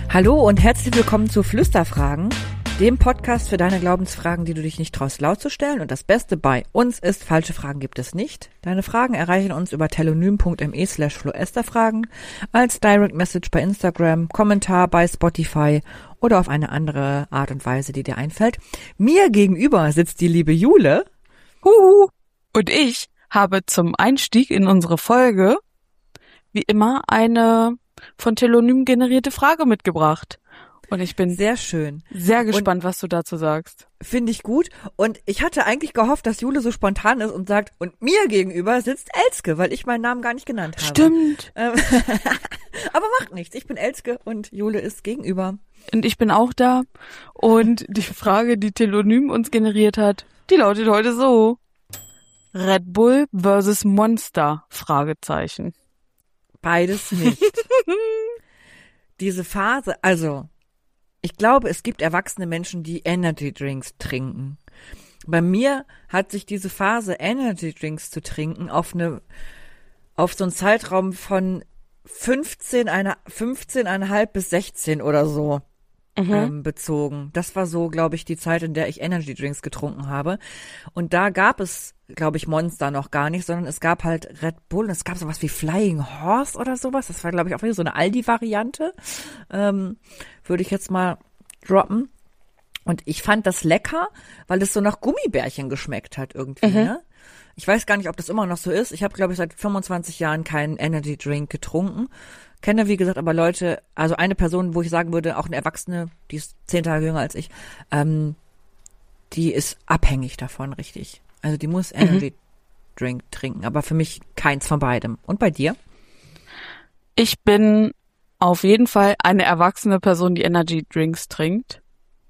Hallo und herzlich willkommen zu Flüsterfragen, dem Podcast für deine Glaubensfragen, die du dich nicht traust laut zu stellen. Und das Beste bei uns ist, falsche Fragen gibt es nicht. Deine Fragen erreichen uns über telonym.me/floesterfragen, als Direct Message bei Instagram, Kommentar bei Spotify oder auf eine andere Art und Weise, die dir einfällt. Mir gegenüber sitzt die liebe Jule. Huhu. Und ich habe zum Einstieg in unsere Folge wie immer eine von Telonym generierte Frage mitgebracht. Und ich bin sehr schön. Sehr gespannt, was du dazu sagst. Finde ich gut. Und ich hatte eigentlich gehofft, dass Jule so spontan ist und sagt, und mir gegenüber sitzt Elske, weil ich meinen Namen gar nicht genannt habe. Stimmt. Aber macht nichts. Ich bin Elske und Jule ist gegenüber. Und ich bin auch da. Und die Frage, die Telonym uns generiert hat, die lautet heute so. Red Bull versus Monster? Fragezeichen. Beides nicht. Diese Phase, also, ich glaube, es gibt erwachsene Menschen, die Energy Drinks trinken. Bei mir hat sich diese Phase, Energy Drinks zu trinken, auf so einen Zeitraum von 15,5 bis 16 oder so bezogen. Das war so, glaube ich, die Zeit, in der ich Energy Drinks getrunken habe. Und da gab es, glaube ich, Monster noch gar nicht, sondern es gab halt Red Bull und es gab sowas wie Flying Horse oder sowas. Das war, glaube ich, auch wieder so eine Aldi-Variante. Würde ich jetzt mal droppen. Und ich fand das lecker, weil es so nach Gummibärchen geschmeckt hat irgendwie, ne? Ich weiß gar nicht, ob das immer noch so ist. Ich habe, glaube ich, seit 25 Jahren keinen Energy Drink getrunken. Kenne, wie gesagt, aber Leute, also eine Person, wo ich sagen würde, auch eine Erwachsene, die ist 10 Tage jünger als ich, die ist abhängig davon, richtig. Also die muss Energy Drink trinken, aber für mich keins von beidem. Und bei dir? Ich bin auf jeden Fall eine erwachsene Person, die Energy Drinks trinkt.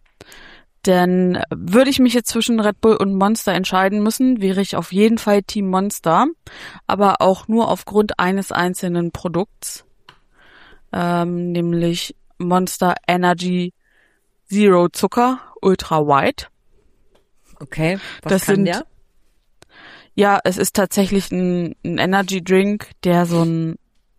Denn würde ich mich jetzt zwischen Red Bull und Monster entscheiden müssen, wäre ich auf jeden Fall Team Monster, aber auch nur aufgrund eines einzelnen Produkts, nämlich Monster Energy Zero Zucker Ultra White. Okay, was kann der? Ja, es ist tatsächlich ein Energy Drink, der so ein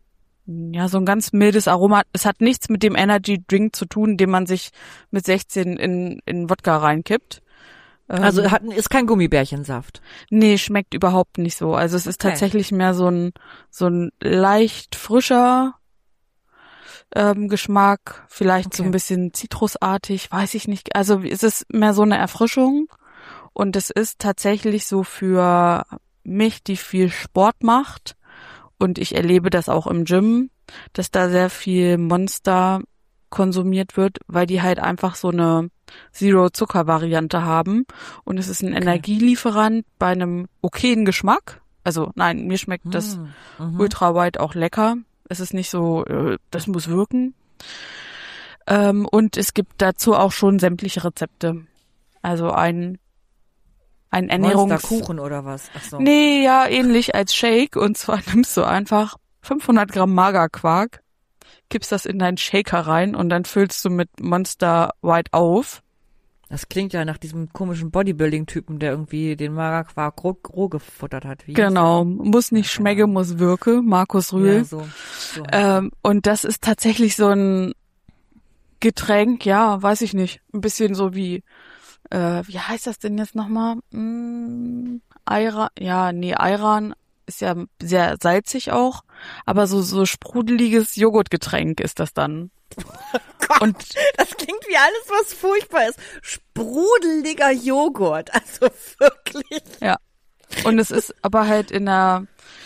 ganz mildes Aroma hat. Es hat nichts mit dem Energy Drink zu tun, den man sich mit 16 in Wodka reinkippt. Also ist kein Gummibärchensaft. Nee, schmeckt überhaupt nicht so. Also es ist tatsächlich mehr so ein leicht frischer Geschmack, vielleicht so ein bisschen zitrusartig, weiß ich nicht. Also es ist mehr so eine Erfrischung und es ist tatsächlich so für mich, die viel Sport macht. Und ich erlebe das auch im Gym, dass da sehr viel Monster konsumiert wird, weil die halt einfach so eine Zero-Zucker-Variante haben. Und es ist ein Energielieferant bei einem okayen Geschmack. Also nein, mir schmeckt das Ultra White auch lecker. Es ist nicht so, das muss wirken. Und es gibt dazu auch schon sämtliche Rezepte. Also ein Monsterkuchen oder was? Ach so. Nee, ja, ähnlich als Shake. Und zwar nimmst du einfach 500 Gramm Magerquark, kippst das in deinen Shaker rein und dann füllst du mit Monster White auf. Das klingt ja nach diesem komischen Bodybuilding-Typen, der irgendwie den Magerquark roh gefuttert hat. Wie genau, muss nicht schmecke, muss wirke, Markus Rühl. Ja, so und das ist tatsächlich so ein Getränk, ja, weiß ich nicht, ein bisschen so wie heißt das denn jetzt nochmal? Ayran ist ja sehr salzig auch, aber so sprudeliges Joghurtgetränk ist das dann. Oh Gott, und das klingt wie alles, was furchtbar ist. Sprudeliger Joghurt, also wirklich. Ja, und es ist aber halt in der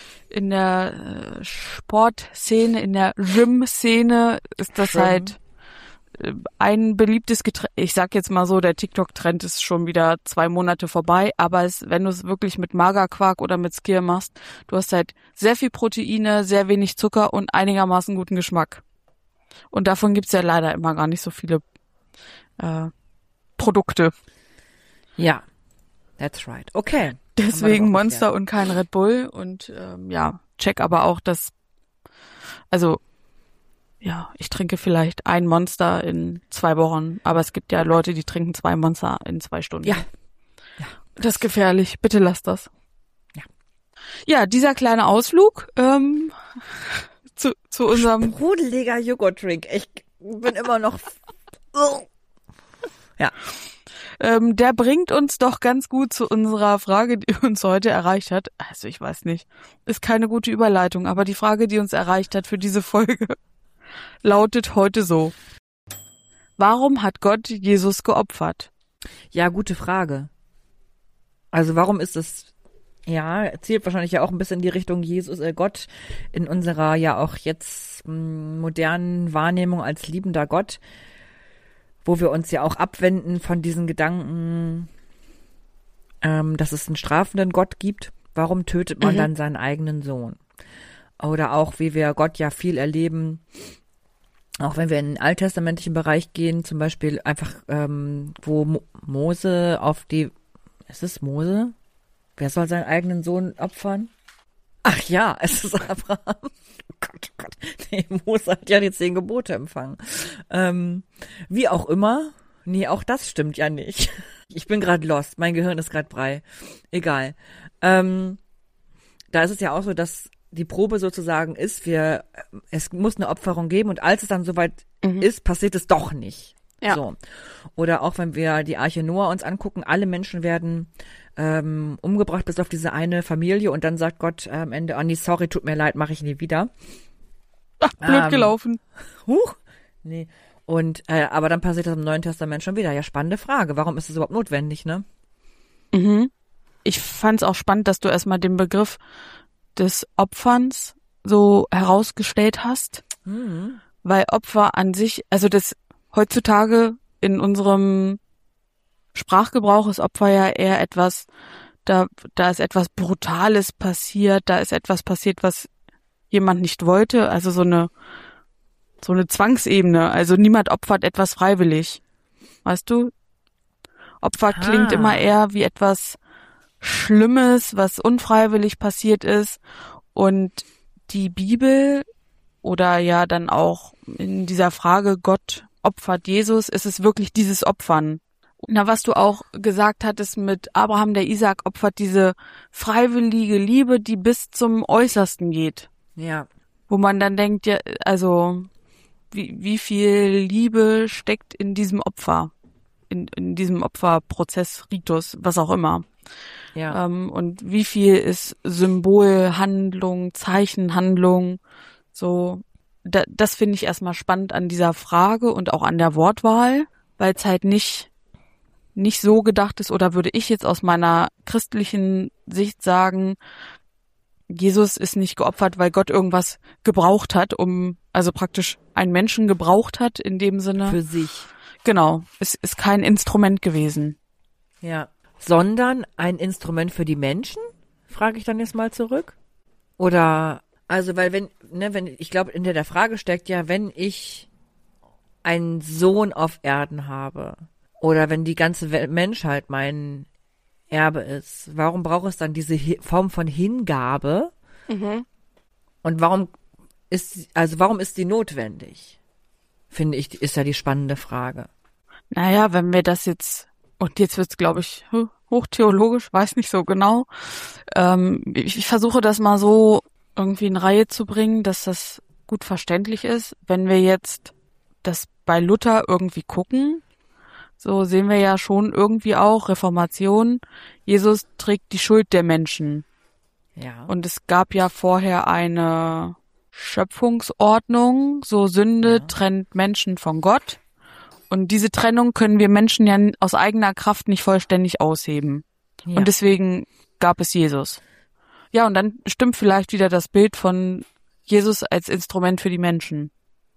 Sportszene, in der Gym-Szene ist das halt ein beliebtes Getränk. Ich sag jetzt mal so, der TikTok-Trend ist schon wieder 2 Monate vorbei, aber wenn du es wirklich mit Magerquark oder mit Skyr machst, du hast halt sehr viel Proteine, sehr wenig Zucker und einigermaßen guten Geschmack. Und davon gibt's ja leider immer gar nicht so viele Produkte. Ja, that's right. Okay. Deswegen Monster und kein Red Bull und check aber auch, dass ich trinke vielleicht ein Monster in 2 Wochen, aber es gibt ja Leute, die trinken 2 Monster in 2 Stunden. Ja. Das ist gefährlich. Bitte lass das. Ja. Ja, dieser kleine Ausflug zu unserem sprudeliger Joghurtdrink. bin immer noch. Ja. Der bringt uns doch ganz gut zu unserer Frage, die uns heute erreicht hat. Also ich weiß nicht, ist keine gute Überleitung, aber die Frage, die uns erreicht hat für diese Folge, lautet heute so. Warum hat Gott Jesus geopfert? Ja, gute Frage. Also warum ist es, ja, zielt wahrscheinlich ja auch ein bisschen in die Richtung Gott in unserer ja auch jetzt modernen Wahrnehmung als liebender Gott, wo wir uns ja auch abwenden von diesen Gedanken, dass es einen strafenden Gott gibt. Warum tötet man dann seinen eigenen Sohn? Oder auch, wie wir Gott ja viel erleben, auch wenn wir in den alttestamentlichen Bereich gehen, zum Beispiel einfach, wo Mose ist es Mose? Wer soll seinen eigenen Sohn opfern? Ach ja, es ist Abraham. Oh Gott. Nee, Mose hat ja die 10 Gebote empfangen. Wie auch immer. Nee, auch das stimmt ja nicht. Ich bin gerade lost. Mein Gehirn ist gerade Brei. Egal. Da ist es ja auch so, dass die Probe sozusagen ist, es muss eine Opferung geben und als es dann soweit ist, passiert es doch nicht. Ja. So. Oder auch wenn wir die Arche Noah uns angucken, alle Menschen werden umgebracht bis auf diese eine Familie und dann sagt Gott am Ende, oh nee, sorry, tut mir leid, mache ich nie wieder. Ach, blöd gelaufen. Nee. Und aber dann passiert das im Neuen Testament schon wieder. Ja, spannende Frage. Warum ist es überhaupt notwendig, ne? Ich fand es auch spannend, dass du erstmal den Begriff des Opferns so herausgestellt hast. Weil Opfer an sich, also das heutzutage in unserem Sprachgebrauch ist Opfer ja eher etwas, da ist etwas Brutales passiert, da ist etwas passiert, was jemand nicht wollte, also so eine Zwangsebene, also niemand opfert etwas freiwillig, weißt du? Opfer klingt immer eher wie etwas Schlimmes, was unfreiwillig passiert ist und die Bibel oder ja dann auch in dieser Frage Gott opfert Jesus, ist es wirklich dieses Opfern. Na, was du auch gesagt hattest mit Abraham, der Isaak opfert diese freiwillige Liebe, die bis zum Äußersten geht. Ja. Wo man dann denkt, ja, also wie viel Liebe steckt in diesem Opfer, in diesem Opferprozess, Ritus, was auch immer. Ja. Und wie viel ist Symbolhandlung, Zeichenhandlung, so. Das finde ich erstmal spannend an dieser Frage und auch an der Wortwahl, weil es halt nicht so gedacht ist, oder würde ich jetzt aus meiner christlichen Sicht sagen, Jesus ist nicht geopfert, weil Gott irgendwas gebraucht hat, also praktisch einen Menschen gebraucht hat in dem Sinne. Für sich. Genau, es ist kein Instrument gewesen. Ja. Sondern ein Instrument für die Menschen? Frage ich dann jetzt mal zurück. Oder, also, weil wenn ich glaube, in der Frage steckt ja, wenn ich einen Sohn auf Erden habe, oder wenn die ganze Menschheit mein Erbe ist, warum braucht es dann diese Form von Hingabe? Und warum ist die notwendig? Finde ich, ist ja die spannende Frage. Naja, wenn wir das jetzt, und jetzt wird's, glaube ich, hochtheologisch, weiß nicht so genau. Ich versuche das mal so irgendwie in Reihe zu bringen, dass das gut verständlich ist. Wenn wir jetzt das bei Luther irgendwie gucken, so sehen wir ja schon irgendwie auch Reformation. Jesus trägt die Schuld der Menschen. Ja. Und es gab ja vorher eine Schöpfungsordnung, so Sünde trennt Menschen von Gott. Und diese Trennung können wir Menschen ja aus eigener Kraft nicht vollständig ausheben. Ja. Und deswegen gab es Jesus. Ja, und dann stimmt vielleicht wieder das Bild von Jesus als Instrument für die Menschen.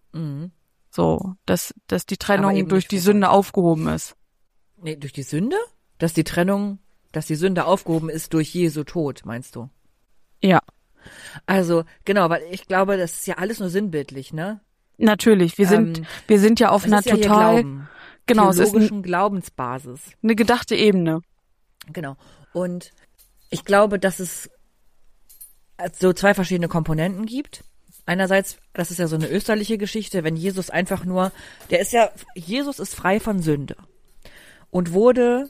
So, dass die Trennung durch die Sünde aufgehoben ist. Nee, durch die Sünde? Dass die Sünde aufgehoben ist durch Jesu Tod, meinst du? Ja. Also, genau, weil ich glaube, das ist ja alles nur sinnbildlich, ne? Natürlich, wir sind ja auf einer total theologischen Glaubensbasis. Eine gedachte Ebene. Genau. Und ich glaube, dass es so 2 verschiedene Komponenten gibt. Einerseits, das ist ja so eine österliche Geschichte, wenn Jesus einfach nur, Jesus ist frei von Sünde und wurde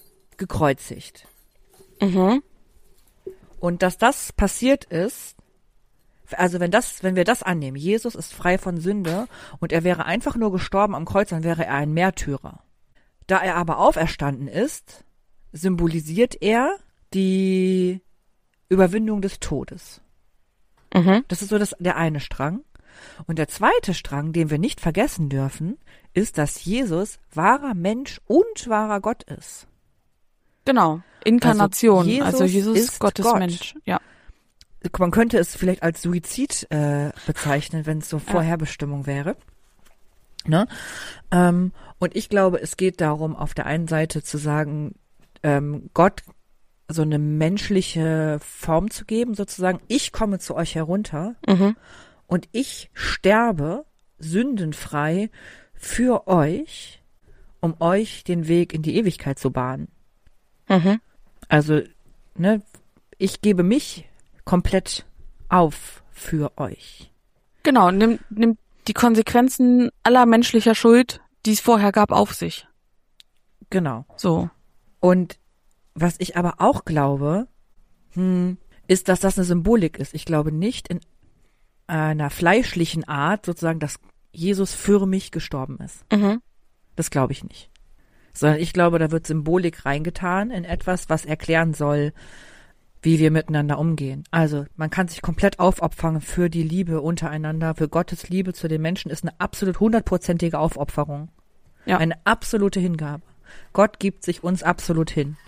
gekreuzigt. Und dass das passiert ist, Also wenn wir das annehmen, Jesus ist frei von Sünde und er wäre einfach nur gestorben am Kreuz, dann wäre er ein Märtyrer. Da er aber auferstanden ist, symbolisiert er die Überwindung des Todes. Das ist so der eine Strang. Und der zweite Strang, den wir nicht vergessen dürfen, ist, dass Jesus wahrer Mensch und wahrer Gott ist. Genau, Inkarnation, also Jesus ist Gottes Gott. Mensch, ja. Man könnte es vielleicht als Suizid bezeichnen, wenn es so Vorherbestimmung wäre. Ne? Und ich glaube, es geht darum, auf der einen Seite zu sagen, Gott so eine menschliche Form zu geben, sozusagen, ich komme zu euch herunter und ich sterbe sündenfrei für euch, um euch den Weg in die Ewigkeit zu bahnen. Also, ne, ich gebe mich komplett auf für euch. Genau, nimmt die Konsequenzen aller menschlicher Schuld, die es vorher gab, auf sich. Genau. So. Und was ich aber auch glaube, ist, dass das eine Symbolik ist. Ich glaube nicht in einer fleischlichen Art, sozusagen, dass Jesus für mich gestorben ist. Das glaube ich nicht. Sondern ich glaube, da wird Symbolik reingetan in etwas, was erklären soll, wie wir miteinander umgehen. Also man kann sich komplett aufopfern für die Liebe untereinander, für Gottes Liebe zu den Menschen ist eine absolut 100%ige Aufopferung. Ja. Eine absolute Hingabe. Gott gibt sich uns absolut hin.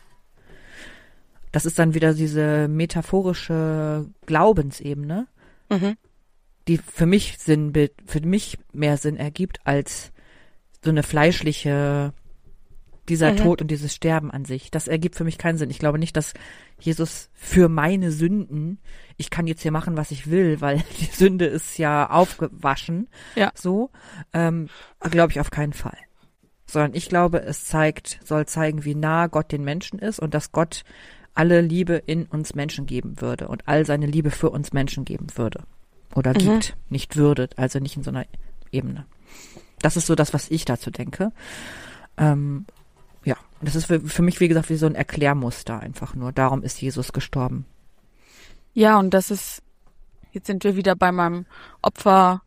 Das ist dann wieder diese metaphorische Glaubensebene, die für mich mehr Sinn ergibt als so eine fleischliche, dieser Tod und dieses Sterben an sich. Das ergibt für mich keinen Sinn. Ich glaube nicht, dass Jesus für meine Sünden, ich kann jetzt hier machen, was ich will, weil die Sünde ist ja aufgewaschen. Ja. So, glaube ich auf keinen Fall. Sondern ich glaube, soll zeigen, wie nah Gott den Menschen ist und dass Gott alle Liebe in uns Menschen geben würde und all seine Liebe für uns Menschen geben würde. Oder gibt, nicht würde, also nicht in so einer Ebene. Das ist so das, was ich dazu denke. Ja, das ist für mich, wie gesagt, wie so ein Erklärmuster einfach nur. Darum ist Jesus gestorben. Ja, und das ist, jetzt sind wir wieder bei meinem Opferwort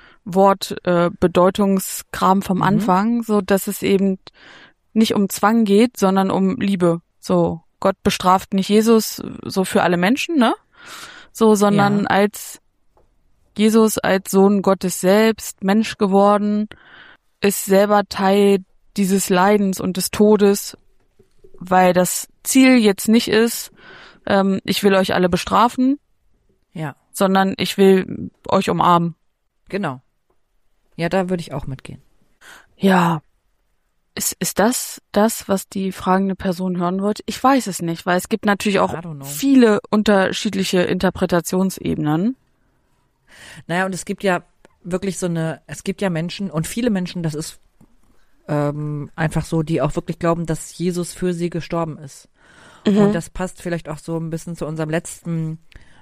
Bedeutungskram vom Anfang, so dass es eben nicht um Zwang geht, sondern um Liebe. So, Gott bestraft nicht Jesus so für alle Menschen, ne? So, sondern als Jesus als Sohn Gottes selbst, Mensch geworden, ist selber Teil dieses Leidens und des Todes, weil das Ziel jetzt nicht ist, ich will euch alle bestrafen, sondern ich will euch umarmen. Genau. Ja, da würde ich auch mitgehen. Ja. Ist das, was die fragende Person hören wollte? Ich weiß es nicht, weil es gibt natürlich auch viele unterschiedliche Interpretationsebenen. Naja, und es gibt ja wirklich es gibt ja Menschen und viele Menschen, das ist einfach so, die auch wirklich glauben, dass Jesus für sie gestorben ist. Und das passt vielleicht auch so ein bisschen zu unserer letzten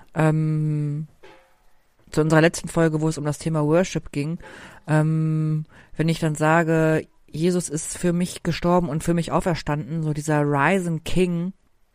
Folge, wo es um das Thema Worship ging. Wenn ich dann sage, Jesus ist für mich gestorben und für mich auferstanden, so dieser Risen King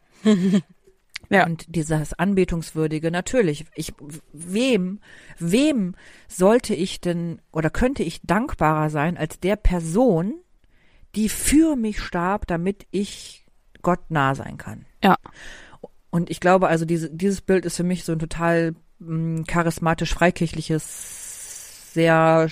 und dieses Anbetungswürdige, natürlich, wem sollte ich denn oder könnte ich dankbarer sein als der Person, die für mich starb, damit ich Gott nah sein kann. Ja. Und ich glaube also, dieses Bild ist für mich so ein total charismatisch freikirchliches, sehr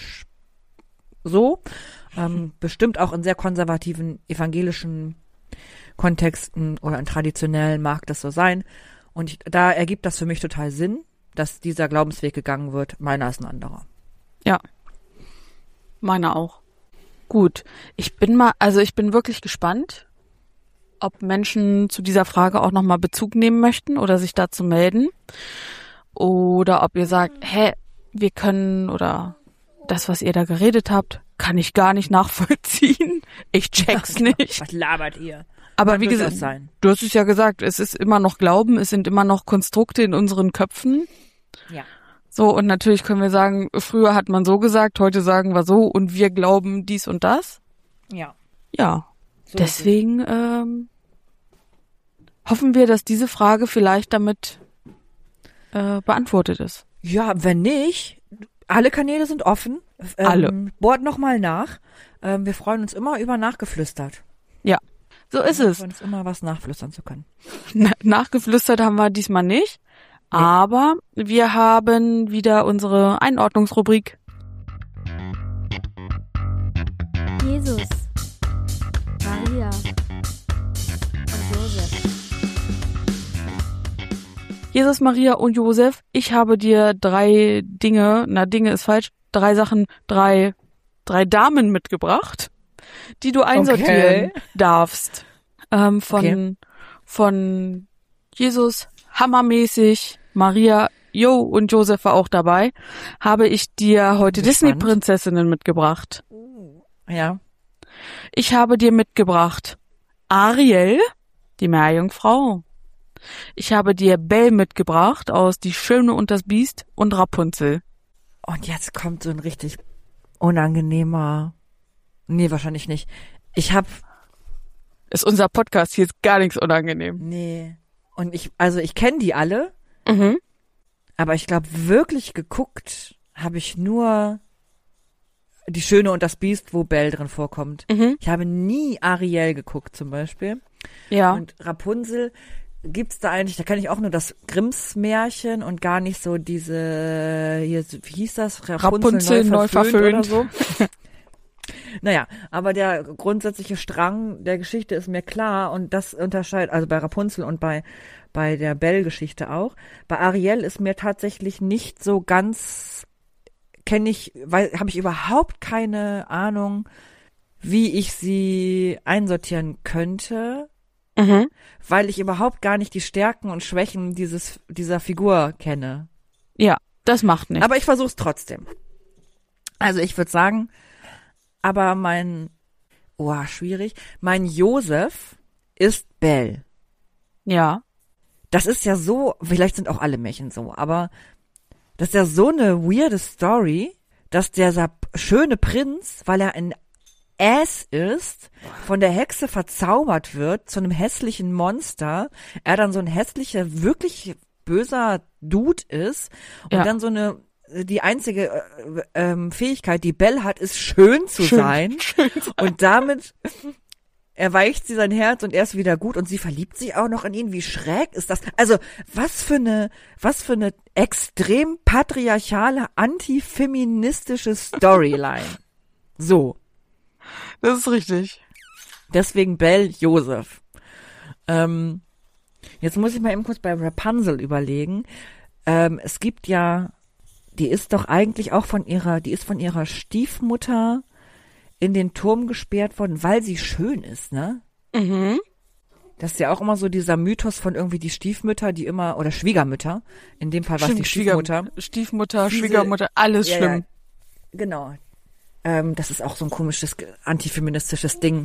bestimmt auch in sehr konservativen evangelischen Kontexten oder in traditionellen mag das so sein. Und da ergibt das für mich total Sinn, dass dieser Glaubensweg gegangen wird. Meiner ist ein anderer. Ja, meiner auch. Gut, ich bin wirklich gespannt, ob Menschen zu dieser Frage auch nochmal Bezug nehmen möchten oder sich dazu melden. Oder ob ihr sagt, wir können oder das, was ihr da geredet habt, kann ich gar nicht nachvollziehen. Ich check's nicht. Was labert ihr? Aber wie gesagt, du hast es ja gesagt, es ist immer noch Glauben, es sind immer noch Konstrukte in unseren Köpfen. Ja. So, und natürlich können wir sagen, früher hat man so gesagt, heute sagen wir so und wir glauben dies und das. Ja. Ja. So deswegen hoffen wir, dass diese Frage vielleicht damit beantwortet ist. Ja, wenn nicht, alle Kanäle sind offen. Alle. Bohrt nochmal nach. Wir freuen uns immer über nachgeflüstert. Ja, so ist es. Wir freuen uns immer, was nachflüstern zu können. Nachgeflüstert haben wir diesmal nicht, aber wir haben wieder unsere Einordnungsrubrik. Jesus, Maria und Josef. Jesus, Maria und Josef, ich habe dir 3 Dinge, Dinge ist falsch, 3 Sachen, 3 Damen mitgebracht, die du einsortieren darfst. Von Jesus, hammermäßig, Maria, und Josef war auch dabei, habe ich dir heute Disney-Prinzessinnen mitgebracht. Ja. Ich habe dir mitgebracht Ariel, die Meerjungfrau. Ich habe dir Belle mitgebracht aus Die Schöne und das Biest und Rapunzel. Und jetzt kommt so ein richtig unangenehmer... Nee, wahrscheinlich nicht. Ist unser Podcast, hier ist gar nichts unangenehm. Nee. Und ich kenne die alle, aber ich glaube, wirklich geguckt habe ich nur Die Schöne und das Biest, wo Belle drin vorkommt. Ich habe nie Ariel geguckt zum Beispiel. Ja. Und Rapunzel gibt's da eigentlich, da kenne ich auch nur das Grimms Märchen und gar nicht so diese, hier, wie hieß das? Rapunzel neu verföhnt oder so. Naja, aber der grundsätzliche Strang der Geschichte ist mir klar und das unterscheidet, also bei Rapunzel und bei der Belle-Geschichte auch. Bei Ariel ist mir tatsächlich nicht so ganz, habe ich überhaupt keine Ahnung, wie ich sie einsortieren könnte, weil ich überhaupt gar nicht die Stärken und Schwächen dieser Figur kenne. Ja, das macht nichts. Aber ich versuche es trotzdem. Also ich würde sagen, aber schwierig. Mein Josef ist Belle. Ja. Das ist ja so, vielleicht sind auch alle Märchen so, aber das ist ja so eine weirde Story, dass dieser schöne Prinz, weil er ein Ass ist, von der Hexe verzaubert wird zu einem hässlichen Monster, er dann so ein hässlicher, wirklich böser Dude ist und dann so die einzige Fähigkeit, die Belle hat, ist schön zu sein. Und damit erweicht sie sein Herz und er ist wieder gut und sie verliebt sich auch noch in ihn. Wie schräg ist das? Also, was für eine extrem patriarchale, antifeministische Storyline. So. Das ist richtig. Deswegen Belle, Josef. Jetzt muss ich mal eben kurz bei Rapunzel überlegen. Es gibt ja, die ist doch eigentlich auch von ihrer Stiefmutter in den Turm gesperrt worden, weil sie schön ist, ne? Das ist ja auch immer so dieser Mythos von irgendwie die Stiefmütter, die immer, oder Schwiegermütter, in dem Fall war es die Stiefmutter. Schwiegermutter, alles schlimm. Ja, genau. Das ist auch so ein komisches antifeministisches Ding,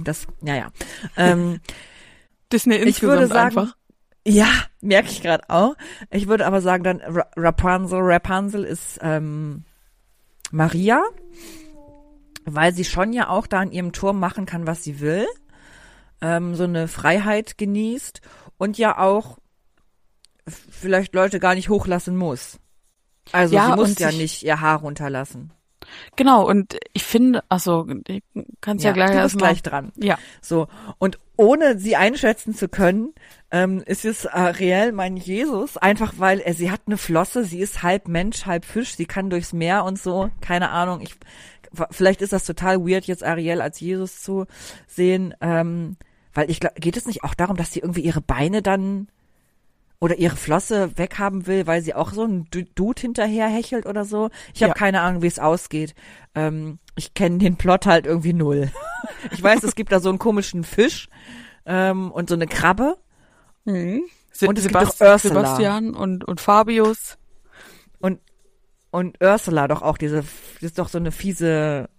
Disney insgesamt ich würde sagen, einfach. Ja, merke ich gerade auch. Ich würde aber sagen, dann Rapunzel ist Maria, weil sie schon ja auch da in ihrem Turm machen kann, was sie will, so eine Freiheit genießt und ja auch vielleicht Leute gar nicht hochlassen muss. Also sie muss ja nicht ihr Haar runterlassen. Genau, und ich finde, ich kann's ja gleich erstmal gleich dran. Ja. So, und ohne sie einschätzen zu können, ist es Ariel, mein Jesus, einfach weil sie hat eine Flosse, sie ist halb Mensch, halb Fisch, sie kann durchs Meer und so, keine Ahnung, vielleicht ist das total weird, jetzt Ariel als Jesus zu sehen, weil geht es nicht auch darum, dass sie irgendwie ihre Beine dann oder ihre Flosse weghaben will, weil sie auch so einen Dude hinterher hechelt oder so. Ich habe keine Ahnung, wie es ausgeht. Ich kenne den Plot halt irgendwie null. Ich weiß, es gibt da so einen komischen Fisch und so eine Krabbe. Und es gibt auch Ursula. Sebastian und Fabius. Und Ursula doch auch, das ist doch so eine fiese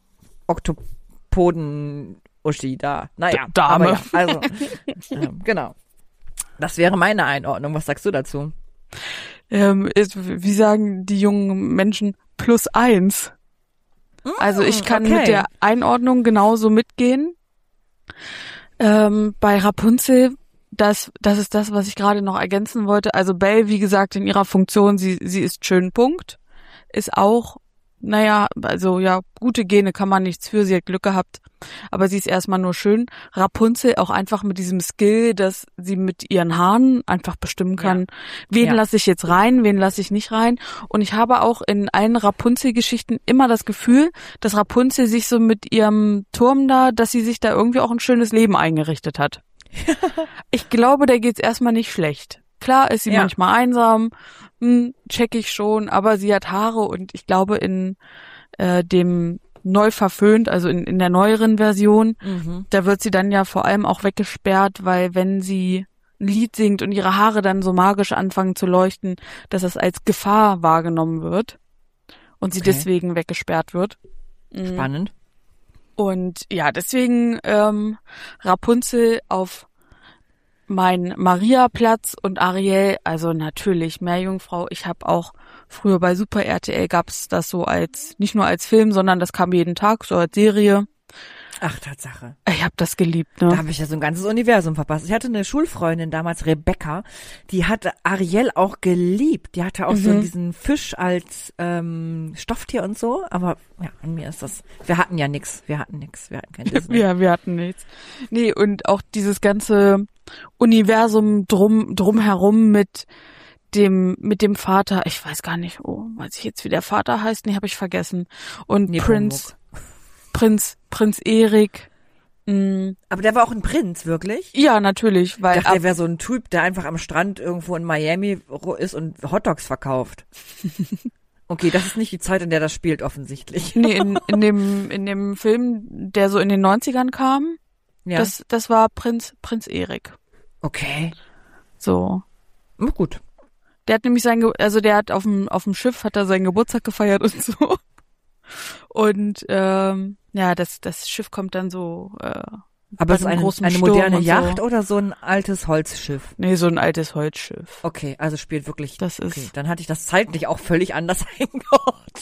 Oktopoden-Uschi da. Naja, Dame. Aber ja, also, genau. Das wäre meine Einordnung. Was sagst du dazu? Wie sagen die jungen Menschen, +1. Also ich kann mit der Einordnung genauso mitgehen. Bei Rapunzel, das ist das, was ich gerade noch ergänzen wollte. Also Belle, wie gesagt, in ihrer Funktion, sie ist schön, Punkt. Ist auch, also ja, gute Gene kann man nichts für, sie hat Glück gehabt. Aber sie ist erstmal nur schön. Rapunzel auch einfach mit diesem Skill, dass sie mit ihren Haaren einfach bestimmen kann, wen lasse ich jetzt rein, wen lasse ich nicht rein. Und ich habe auch in allen Rapunzel-Geschichten immer das Gefühl, dass Rapunzel sich so mit ihrem Turm da, dass sie sich da irgendwie auch ein schönes Leben eingerichtet hat. Ich glaube, der geht's erstmal nicht schlecht. Klar ist sie manchmal einsam, check ich schon, aber sie hat Haare und ich glaube in dem neu verföhnt, also in der neueren Version, da wird sie dann ja vor allem auch weggesperrt, weil wenn sie ein Lied singt und ihre Haare dann so magisch anfangen zu leuchten, dass es als Gefahr wahrgenommen wird und sie deswegen weggesperrt wird. Spannend. Und ja, deswegen Rapunzel auf mein Maria-Platz und Ariel, also natürlich Meerjungfrau. Ich habe auch früher bei Super RTL gab's das so als, nicht nur als Film, sondern das kam jeden Tag, so als Serie. Ach, Tatsache. Ich habe das geliebt, ne? Da habe ich ja so ein ganzes Universum verpasst. Ich hatte eine Schulfreundin damals, Rebecca, die hatte Ariel auch geliebt. Die hatte auch so diesen Fisch als Stofftier und so. Aber ja, an mir ist das, wir hatten ja nichts. Wir hatten kein Disney. Ja, wir hatten nichts. Nee, und auch dieses ganze Universum drumherum mit dem Vater, ich weiß gar nicht, weiß ich jetzt, wie der Vater heißt? Nee, habe ich vergessen. Und Prinz Erik. Aber der war auch ein Prinz, wirklich? Ja, natürlich. Weil ich dachte, der wäre so ein Typ, der einfach am Strand irgendwo in Miami ist und Hotdogs verkauft. Okay, das ist nicht die Zeit, in der das spielt, offensichtlich. Nee, in dem Film, der so in den 90ern kam, das war Prinz Erik. Okay. So. Gut. Der hat nämlich der hat auf dem Schiff hat er seinen Geburtstag gefeiert und so. Und das Schiff kommt dann so aber es ist eine moderne Yacht oder so ein altes Holzschiff? Nee, so ein altes Holzschiff. Okay, also spielt wirklich. Das ist. Okay, dann hatte ich das zeitlich auch völlig anders eingeordnet.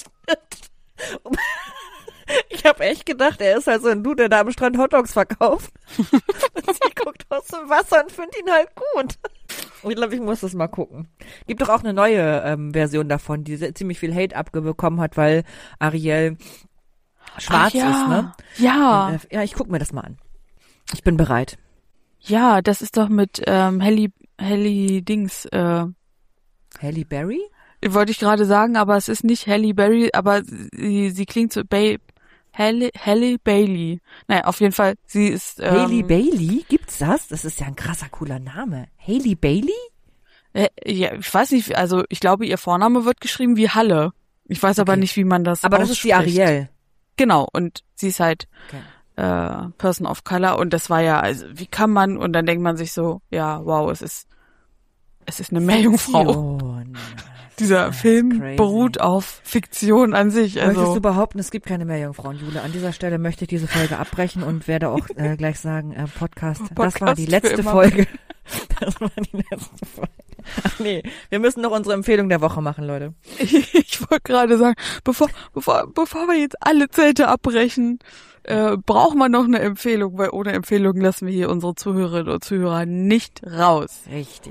Ich habe echt gedacht, er ist halt so ein Dude, der da am Strand Hotdogs verkauft. Und sie guckt aus dem Wasser und findet ihn halt gut. Und ich glaube, ich muss das mal gucken. Gibt doch auch eine neue Version davon, die ziemlich viel Hate abbekommen hat, weil Ariel schwarz ist, ne? Ja. Und, ja, ich guck mir das mal an. Ich bin bereit. Ja, das ist doch mit Halle Dings. Halle Berry? Wollte ich gerade sagen, aber es ist nicht Halle Berry, aber sie klingt so Halle Bailey. Naja, auf jeden Fall, sie ist Halle Bailey? Gibt's das? Das ist ja ein krasser, cooler Name. Halle Bailey? Ja, ich weiß nicht, also ich glaube, ihr Vorname wird geschrieben wie Halle. Ich weiß aber nicht, wie man das aber ausspricht. Das ist die Ariel. Genau, und sie ist halt Person of Color und das war ja, also wie kann man, und dann denkt man sich so, ja, wow, es ist eine Meerjungfrau. Dieser Film beruht auf Fiktion an sich. Also. Möchtest du behaupten, es gibt keine Meerjungfrauen, Jule? An dieser Stelle möchte ich diese Folge abbrechen und werde auch gleich sagen, Podcast, das war die letzte Folge. Das war die letzte Folge. Ach nee, wir müssen noch unsere Empfehlung der Woche machen, Leute. Ich wollte gerade sagen, bevor wir jetzt alle Zelte abbrechen, brauchen wir noch eine Empfehlung, weil ohne Empfehlung lassen wir hier unsere Zuhörerinnen und Zuhörer nicht raus. Richtig.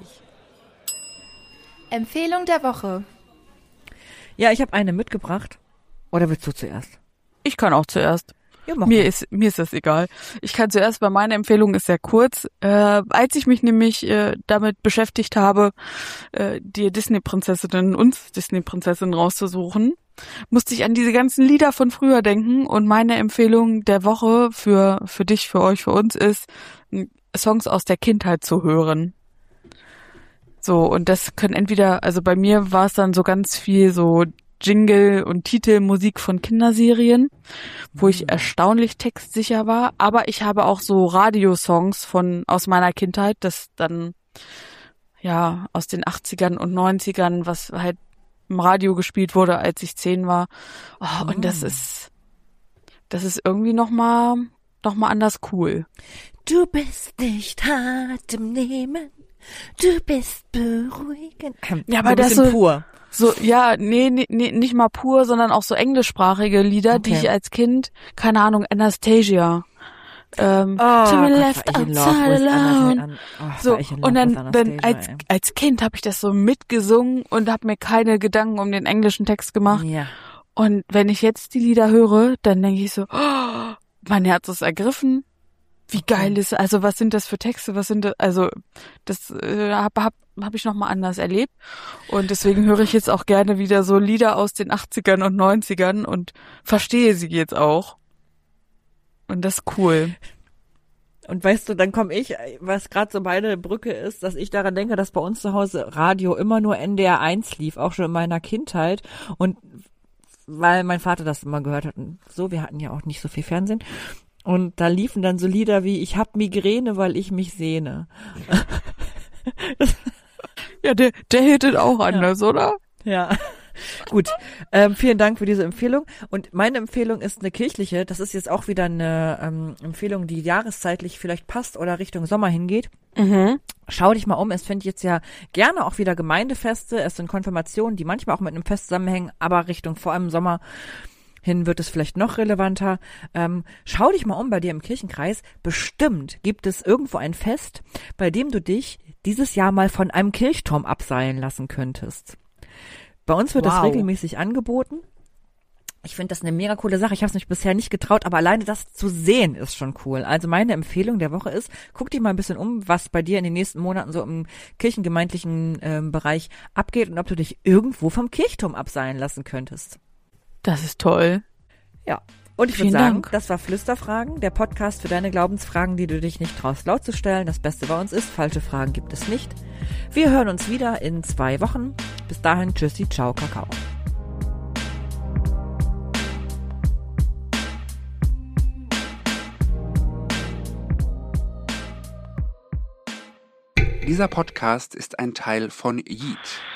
Empfehlung der Woche. Ja, ich habe eine mitgebracht. Oder willst du zuerst? Ich kann auch zuerst. Ja, mir ist das egal. Ich kann zuerst, weil meine Empfehlung ist sehr kurz. Als ich mich nämlich damit beschäftigt habe, die uns Disney-Prinzessinnen rauszusuchen, musste ich an diese ganzen Lieder von früher denken. Und meine Empfehlung der Woche für dich, für euch, für uns ist, Songs aus der Kindheit zu hören. So, und das können entweder, also bei mir war es dann so ganz viel so Jingle und Titelmusik von Kinderserien, wo ich erstaunlich textsicher war, aber ich habe auch so Radiosongs aus meiner Kindheit, das dann ja aus den 80ern und 90ern, was halt im Radio gespielt wurde, als ich 10 war. Oh, und das ist irgendwie noch mal anders cool. Du bist nicht hart im Nehmen. Du bist beruhigend. Ja, aber das so pur. So, ja, nee, nicht mal pur, sondern auch so englischsprachige Lieder, die ich als Kind, keine Ahnung, Anastasia. To be left outside alone. So, und dann als Kind habe ich das so mitgesungen und habe mir keine Gedanken um den englischen Text gemacht. Ja. Und wenn ich jetzt die Lieder höre, dann denke ich so, oh, mein Herz ist ergriffen. Wie geil ist, also was sind das für Texte, das hab ich nochmal anders erlebt und deswegen höre ich jetzt auch gerne wieder so Lieder aus den 80ern und 90ern und verstehe sie jetzt auch und das ist cool. Und weißt du, dann komme ich, was gerade so meine Brücke ist, dass ich daran denke, dass bei uns zu Hause Radio immer nur NDR 1 lief, auch schon in meiner Kindheit und weil mein Vater das immer gehört hat und so, wir hatten ja auch nicht so viel Fernsehen. Und da liefen dann so Lieder wie Ich hab Migräne, weil ich mich sehne. Ja, der hittet auch anders, oder? Ja. Gut, vielen Dank für diese Empfehlung. Und meine Empfehlung ist eine kirchliche. Das ist jetzt auch wieder eine Empfehlung, die jahreszeitlich vielleicht passt oder Richtung Sommer hingeht. Mhm. Schau dich mal um. Es findet jetzt ja gerne auch wieder Gemeindefeste. Es sind Konfirmationen, die manchmal auch mit einem Fest zusammenhängen, aber Richtung vor allem Sommer hin wird es vielleicht noch relevanter. Schau dich mal um bei dir im Kirchenkreis. Bestimmt gibt es irgendwo ein Fest, bei dem du dich dieses Jahr mal von einem Kirchturm abseilen lassen könntest. Bei uns wird das regelmäßig angeboten. Ich finde das eine mega coole Sache. Ich habe es mich bisher nicht getraut, aber alleine das zu sehen ist schon cool. Also meine Empfehlung der Woche ist, guck dich mal ein bisschen um, was bei dir in den nächsten Monaten so im kirchengemeindlichen Bereich abgeht und ob du dich irgendwo vom Kirchturm abseilen lassen könntest. Das ist toll. Ja, und ich würde sagen, das war Flüsterfragen, der Podcast für deine Glaubensfragen, die du dich nicht traust laut zu stellen. Das Beste bei uns ist, falsche Fragen gibt es nicht. Wir hören uns wieder in 2 Wochen. Bis dahin, tschüssi, ciao, Kakao. Dieser Podcast ist ein Teil von Yeet.